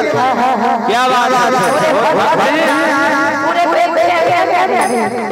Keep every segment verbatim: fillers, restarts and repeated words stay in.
क्या बात है।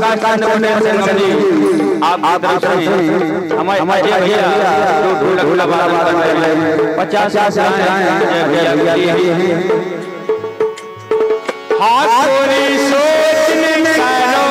प्रकाश चंद्र संगम जी आप तरफ से हमारे हमारे भैया जो ढोलक लगा कर रहे हैं पचास भैया भैया हाथ पूरी सोचने करो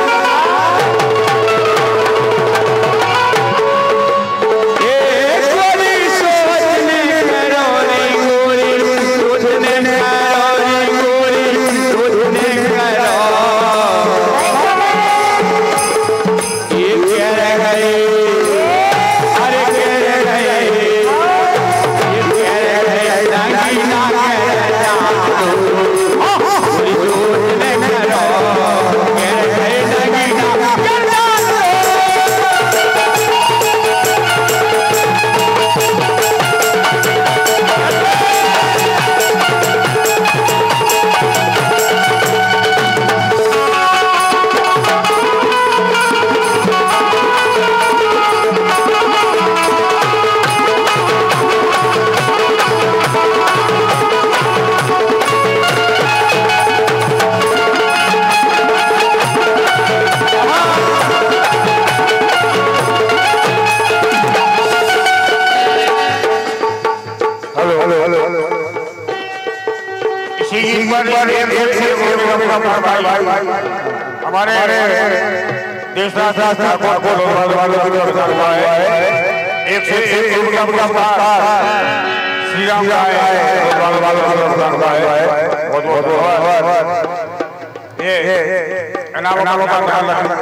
हमारे देश राष्ट्र को हुआ है एक से एक श्री राम का है बहुत बहुत ये इनामों का ध्यान रखना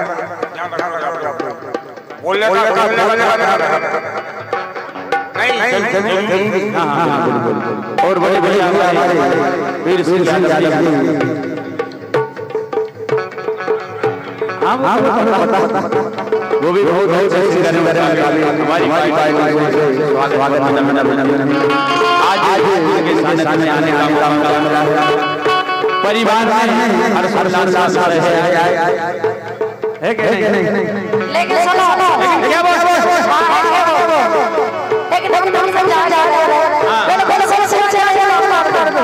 बोलने का नहीं और बड़े बड़े हमारे वीर सिंह यादव वो भी बहुत बहुत अच्छी करने वाले हमारी हमारी स्वागत आज आज के सामने आने का मौका मिला परिवार में हर सरदार साथ है है कि नहीं लेकिन सुनो क्या बोल लेकिन हम तुम सब जा जा रहे हैं बिल्कुल सब से चले बात कर दो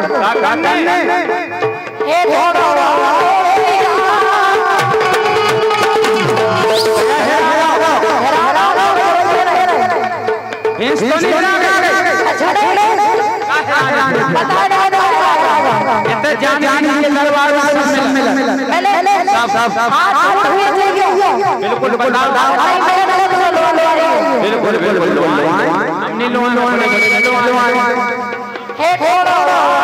ये थोड़ा इतने जान जान के दरबार में सब मिला सब सब सब बिल्कुल बिल्कुल बिल्कुल बिल्कुल हमने लोन लोन हे थोड़ा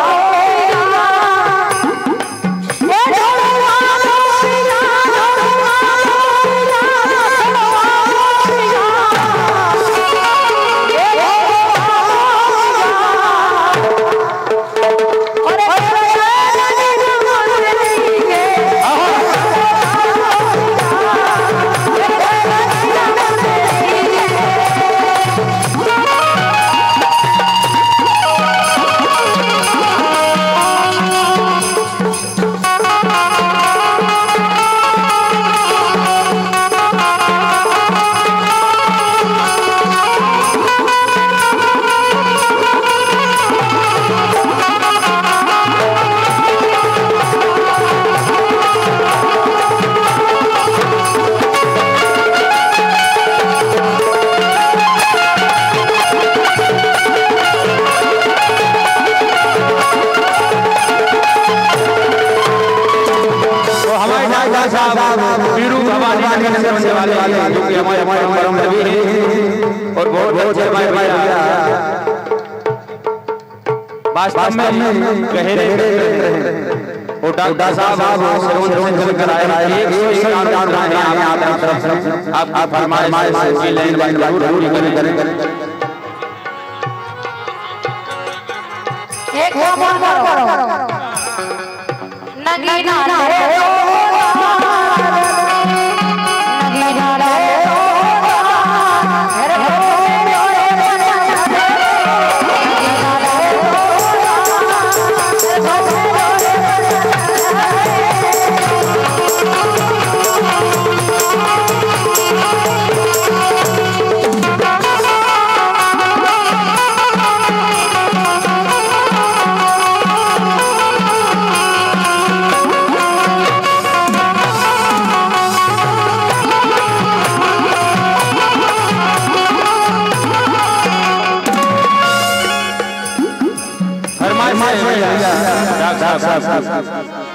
वीरू भवानी नगर से बनने वाले जो कि हमारे हमारे परम नबी हैं और बहुत बहुत भाई भाई वास्तव में गहरे और डॉक्टर साहब श्रवण श्रवण कर आए एक सौ एक गाना गाने आप तरफ आप आप फरमाइश की लाइन बात जरूर करें करें एक बोल करो नगीना रे भैया साहब साहब